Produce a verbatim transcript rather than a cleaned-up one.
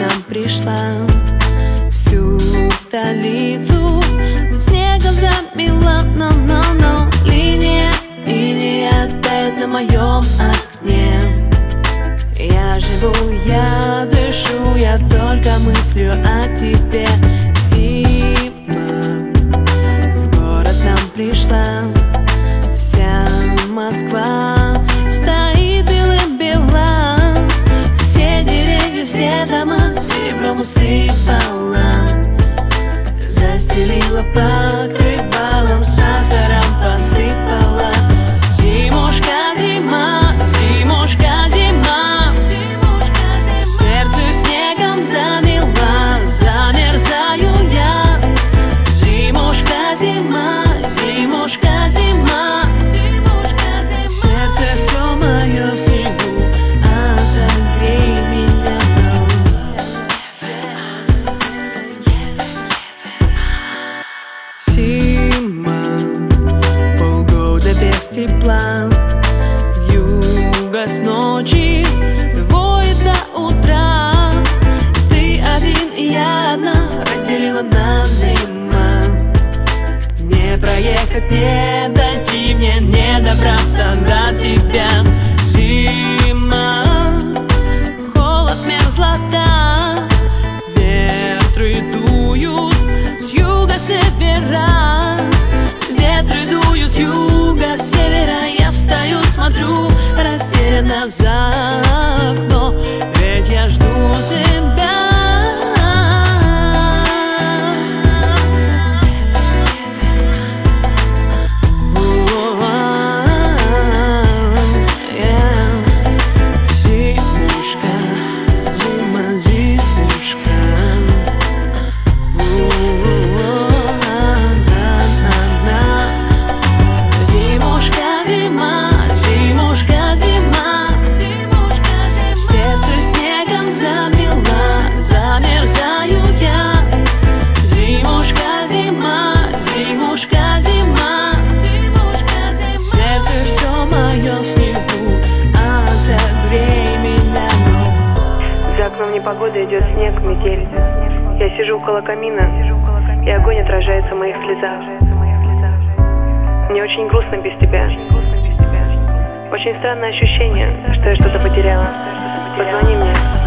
нам пришла, всю столицу снегом замела, но, но, но линия, линия тает на моем окне. Я живу, я дышу, я только мыслю о тебе. Зима в город нам пришла, вся Москва стоит белым-бела. Все деревья, все дома серебром усыпала, застелила покрывалом, сахаром посыпала. Зимушка, зима, зимушка, зима, сердце снегом замела, замерзаю я. Зимушка, зима, зимушка, зима, сердце все мое в снегу, отогрей меня. Зима, полгода без тепла, вьюга с ночи воет до утра. Ты один и я одна, разделила нас зима. Не проехать, не дойти мне, не добраться до тебя. Зима, холод, мерзлота, ветры дуют с юга, севера. Ветры дуют с юга, севера. Я встаю, смотрю растерянно за окно, ведь я жду тебя. Непогода, идет снег, метель. Я сижу около камина, и огонь отражается в моих слезах. Мне очень грустно без тебя. Очень странное ощущение, что я что-то потеряла. Позвони мне.